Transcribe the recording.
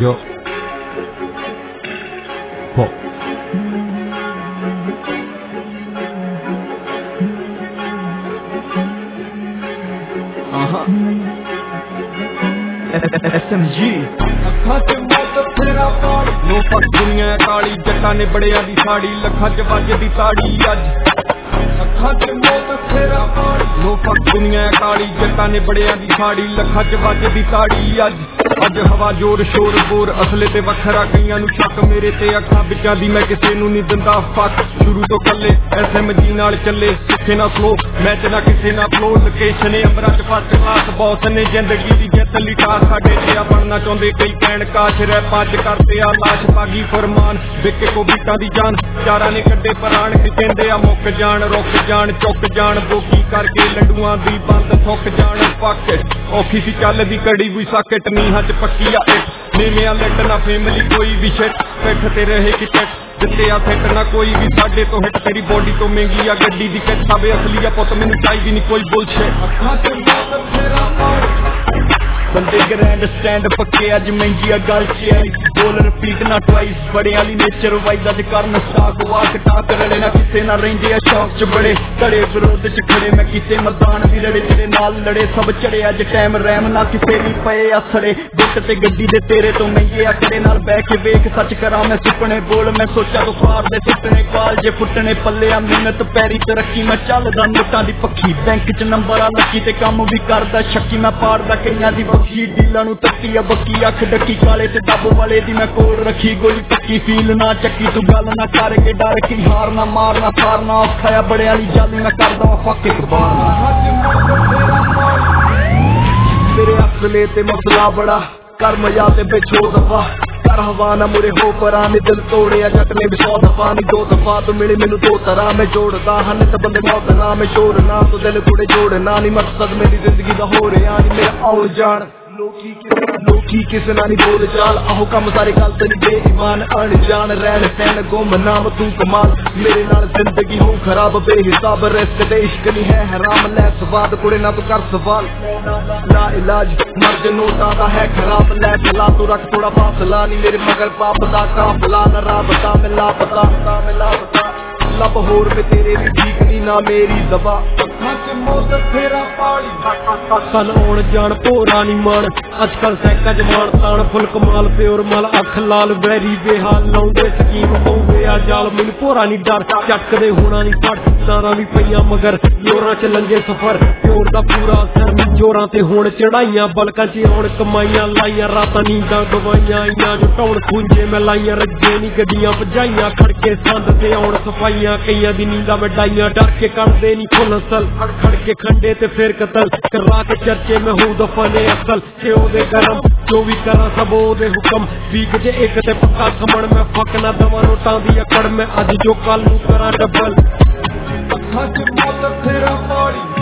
Yo. Pop. SMG ਅੱਖਾਂ 'ਚ ਮੌਤ ਤੇਰਾ ਪਾਣੀ ਨੋ ਫੱਕ ਦੁਨੀਆ ਕਾਲੀ ਜੱਟਾਂ ਨੇ ਬੜਿਆਂ ਦੀ ਸਾੜੀ ਲੱਖਾਂ 'ਚ ਵੱਜਦੀ ਤਾੜੀ ਅੱਜ ਅੱਖਾਂ 'ਚ ਮੌਤ ਤੇਰਾ ਪਾਣੀ ਨੋ ਫੱਕ ਦੁਨੀਆ ਕਾਲੀ ਜੱਟਾਂ ਨੇ ਬੜਿਆਂ ਦੀ ਸਾੜੀ ਲੱਖਾਂ 'ਚ ਵੱਜਦੀ ਤਾੜੀ ਅੱਜ ਹਵਾ ਜ਼ੋਰ ਸ਼ੋਰ ਬੋਰ ਅਸਲੇ ਤੇ ਵੱਖਰਾ ਕਈਆਂ ਨੂੰ ਸ਼ੱਕ ਮੇਰੇ ਤੇ ਅੱਖਾਂ ਵਿੱਚਾਂ ਦੀ ਮੈਂ ਕਿਸੇ ਨੂੰ ਨਹੀਂ ਦਿੰਦਾ ਫੱਕ ਸ਼ੁਰੂ ਤੋਂ ਕੱਲੇ SMG ਨਾਲ ਚੱਲੇ ਸਿੱਖੇ ਨਾ ਫਲੋ ਮੈਚ ਨਾ ਕਿਸੇ ਨਾ ਫਲੋ ਲੋਕੇਸ਼ਨ ਅੰਬਰਾਂ 'ਚ ਫਸਟ ਕਲਾਸ ਬੌਸ ਨੇ ਜ਼ਿੰਦਗੀ ਦੀ ਜਿੱਤ ਲਈ ਟਾਸ ਸਾਡੇ ਤੇ ਆ ਬਣਨਾ ਚਾਹੁੰਦੇ ਕਈ ਕਹਿਣ ਕਾਸ਼ ਰੈਪਾਂ 'ਚ ਕਰਦੇ ਆ ਲਾਸ਼ ਪਾਗੀ ਫਰਮਾਨ ਵਿਕੇ ਕੋ ਬੀਟਾਂ ਦੀ ਜਾਨ ਚਾਰਾਂ ਨੇ ਕੱਢੇ ਪ੍ਰਾਣ ਕਹਿੰਦੇ ਆ ਮੁੱਕ ਜਾਣ ਰੁੱਕ ਜਾਣ ਚੁੱਕ ਜਾਣ ਬੋਕੀ ਕਰਕੇ ਲੱਡੂਆਂ ਦੀ ਬੰਦ ਥੁੱਕ ਜਾਣ ਪੱਕ ਔਖੀ ਸੀ ਚੱਲਦੀ ਕੜੀ ਵੀ ਸਾਕਟ ਨੀਹਾਂ 'ਚ ਪੱਕੀ ਆ ਇੱਟ ਨੀਵਿਆਂ ਲਿਟ ਨਾ ਫੈਮਿਲੀ ਕੋਈ ਵੀ ਸ਼ਿਟ ਪਿੱਠ ਤੇ ਰਹੇ ਕਿ ਟਿੱਟ ਦਿੱਤੇ ਆ ਫਿੱਟ ਨਾ ਕੋਈ ਵੀ ਸਾਡੇ ਤੋਂ ਹਿੱਟ ਤੇਰੀ ਬੋਡੀ ਤੋਂ ਮਹਿੰਗੀ ਆ ਗੱਡੀ ਦੀ ਕਿੱਟ ਸਾਬੇ ਅਸਲੀ ਆ ਪੁੱਤ ਮੈਨੂੰ ਚਾਹੀਦੀ ਨਹੀਂ ਕੋਈ ਬੁਲਸ਼ਿਟ ਅੱਖਾਂ 'ਚ ਮੌਤ ਤੇਰਾ ਬੰਦੇ ਗ੍ਰੈਂਡ ਸਟੈਂਡ ਪੱਕੇ ਅੱਜ ਮਹਿੰਗੀ ਆ ਗੱਲ 'ਚ ਆਈ ਬੋਲ ਰਿਪੀਟ ਨਾ ਟਵਾਈਸ ਬੜੇ ਵਾਲੀ ਨੇਚਰ ਵਾਈਜ਼ ਅੱਜ ਕਰਨ ਸਟਾਕ ਵਾਕ ਟਾਕ ਰਲੇ ਨਾ ਕਿਸੇ ਨਾਲ ਰਹਿੰਦੇ ਆ ਸ਼ੌਕ 'ਚ ਬੜੇ ਧੜੇ ਵਿਰੋਧ 'ਚ ਖੜੇ ਮੈਂ ਕਿਸੇ ਮੈਦਾਨ ਵੀ ਲੜੇ ਤੇਰੇ ਨਾਲ ਲੜੇ ਸਭ ਚੜੇ ਅੱਜ ਟਾਈਮ ਰੈਮ ਨਾ ਕਿਸੇ ਵੀ ਪਏ ਅਸੜੇ ਗੁੱਟ ਤੇ ਗੱਡੀ ਦੇ ਤੇਰੇ ਤੋਂ ਮਹਿੰਗੇ ਆ ਤੇਰੇ ਨਾਲ ਬਹਿ ਕੇ ਵੇਖ ਸੱਚ ਕਰਾਂ ਮੈਂ ਸੁਪਨੇ ਬੋਲ ਮੈਂ ਸੋਚਾਂ ਤੋਂ ਪਾਰ ਦੇ ਸੁਪਨੇ ਕਾਲਜੇ ਫੁੱਟਣੇ ਪੱਲੇ ਆ ਮਿਹਨਤ ਪੈਰੀ ਤਰੱਕੀ ਮੈਂ ਚੱਲਦਾ ਨੋਟਾਂ ਦੀ ਪੱਖੀ ਬੈਂਕ 'ਚ ਨੰਬਰ ਆ ਲੱਕੀ ਤੇ ਕੰਮ ਵੀ ਕਰਦਾ ਸ਼ੱਕੀ ਮੈਂ ਪਾੜਦਾ ਕਈਆਂ ਦੀ ਬਖਸ਼ੀ ਡੀਲਾਂ ਨੂੰ ਤੱਕੀ ਆ ਬੱਕੀ ਅੱਖ ਡੱਕੀ ਕਾਲੇ ਤੇ ਦੱਬ ਵਾਲੇ ਦੀ ਮੈਂ ਕੋਲ ਰੱਖੀ ਗੋਲੀ ਟੱਕੀ ਫੀਲ ਨਾ ਚੱਕੀ ਤੂੰ ਗੱਲ ਨਾ ਕਰ ਕੇ ਡਰ ਕੀ ਹਾਰ ਨਾ ਮਾਰਨਾ ਸਾਰਨਾ ਔਖਾ ਆ ਬੜੇ ਵਾਲੀ ਜਾਲੀ ਮੈਂ ਕਰਦਾ ਫੱਕ ਇੱਕ ਬਾਰ ਤੇਰੇ ਅਸਲੇ ਤੇ ਮਸਲਾ ਬੜਾ ਕਰ ਮਜਾ ਤੇ ਵਿਛੋ ਦਫਾ ਕਰ ਹਵਾ ਨਾ ਮੁਰੇ ਹੋ ਪਰਾਂ ਨੇ ਦਿਲ ਤੋੜਿਆ ਜੱਟ ਨੇ 100 ਦਫਾ ਨਹੀਂ 2 ਦਫਾ ਤੂੰ ਮਿਲੇ ਮੈਨੂੰ 2 ਤਰ੍ਹਾਂ ਮੈਂ ਜੋੜਦਾ ਹਨ ਤੇ ਬੰਦੇ ਮੌਤ ਨਾ ਮੈਂ ਸ਼ੋਰ ਨਾ ਤੂੰ ਦਿਲ ਥੋੜੇ ਜੋੜਨਾ ਨਹੀਂ ਮਕਸਦ ਮੇਰੀ ਜ਼ਿੰਦਗੀ ਦਾ ਹੋ ਰਿਹਾ ਨਹੀਂ ਮੇਰਾ ਆਉਣ ਜਾਣ ਲੋਕੀ ਕਿਸੇ ਨਾਲ ਨਹੀਂ ਬੋਲ ਚਾਲ ਆਹੋ ਕੰਮ ਸਾਰੇ ਗੱਲ ਤੇ ਨਹੀਂ ਬੇਈਮਾਨ ਅਣਜਾਣ ਰਹਿਣ ਸਹਿਣ ਗੁੰਮ ਨਾਮ ਤੂੰ ਕਮਾਲ ਮੇਰੇ ਨਾਲ ਜ਼ਿੰਦਗੀ ਹੋ ਖਰਾਬ ਬੇਹਿਸਾਬ ਰਿਸਕ ਤੇ ਇਸ਼ਕ ਨਹੀਂ ਹੈ ਹਰਾਮ ਲੈ ਸਵਾਦ ਕੁੜੇ ਨਾ ਤੂੰ ਕਰ ਸਵਾਲ ਲਾ ਇਲਾਜ ਮਰਦ ਨੋਟਾਂ ਦਾ ਹੈ ਖਰਾਬ ਲੈ ਚਲਾ ਤੂੰ ਰੱਖ ਥੋੜਾ ਫਾਸਲਾ ਨਹੀਂ ਮੇਰੇ ਮਗਰ ਪਾਪ ਦਾ ਕਾਫਲਾ ਨਾ ਰਾਬਤਾ ਮੈਂ ਲਾਪਤਾ ਲੱਭ ਹੋਰ ਮੈਂ ਤੇਰੇ ਵੀ ਠੀਕ ਨਹੀਂ ਨਾ ਮੇਰੀ ਦਵਾ ਅੱਖਾਂ 'ਚ ਮੌਤ ਤੇਰਾ ਪਾਣੀ ਕੱਲ ਆਉਣ ਜਾਣ ਭੋਰਾ ਨਹੀਂ ਮਾਣ ਅੱਜ ਕੱਲ ਸੈਕਾ 'ਚ ਮਾਣ ਤਾਣ ਫੁੱਲ ਕਮਾਲ ਪਿਓਰ ਮਾਲ ਅੱਖ ਲਾਲ ਵੈਰੀ ਬੇਹਾਲ ਲਾਉਂਦੇ ਸਕੀਮ ਹੋਵੇ ਆ ਜਾਲ ਮੈਨੂੰ ਭੋਰਾ ਨਹੀਂ ਡਰ ਚੱਕਦੇ ਹੋਣਾ ਨਹੀਂ ਫੜ ਤਾਰਾਂ ਵੀ ਪਈਆਂ ਮਗਰ ਜੋਰਾਂ 'ਚ ਲੰਗੇ ਸਫਰ ਪਿਓਰ ਦਾ ਪੂਰਾ ਅਸਰ ਨਹੀਂ ਜੋਰਾਂ ਤੇ ਹੁਣ ਚੜਾਈਆਂ ਬਲਕਾਂ 'ਚ ਆਉਣ ਕਮਾਈਆਂ ਲਾਈਆਂ ਰਾਤਾਂ ਨੀਂਦਾਂ ਗਵਾਈਆਂ ਆਈਆਂ ਜੋ ਟੌਣ ਖੂੰਜੇ ਮੈਂ ਲਾਈਆਂ ਰੱਜੇ ਨਹੀਂ ਗੱਡੀਆਂ ਭਜਾਈਆਂ ਖੜਕੇ ਸੰਦ ਤੇ ਆਉਣ ਸਫਾਈਆਂ ਕਈਆਂ ਦੀ ਨੀਂਦਾਂ ਵਡਾਈਆਂ ਡਰ ਕੇ ਕੱਢਦੇ ਨਹੀਂ ਫੁੱਲ ਅਸਲ ਖੜ ਕੇ ਖੰਡੇ ਤੇ ਫੇਰ ਕਤਲ ਕਰਾ ਕੇ ਚਰਚੇ ਮੈਂ ਹੋ ਦਫਾ ਨੇ ਅਸਲ ਤੇ ਉਹਦੇ ਕਰਮ ਜੋ ਵੀ ਕਰਾਂ ਸਭ ਉਹਦੇ ਹੁਕਮ ਵੀਕ ਜੇ ਇੱਕ ਤੇ ਪੱਕਾ ਖਮਣ ਮੈਂ ਫੱਕ ਨਾ ਦਵਾਂ ਨੋਟਾਂ ਦੀ ਅਕੜ ਮੈਂ ਅੱਜ ਜੋ ਕੱਲ ਨੂੰ ਕਰਾਂ ਡਬਲ ਅੱਖਾਂ 'ਚ ਮੌਤ ਤੇਰਾ ਪਾਣੀ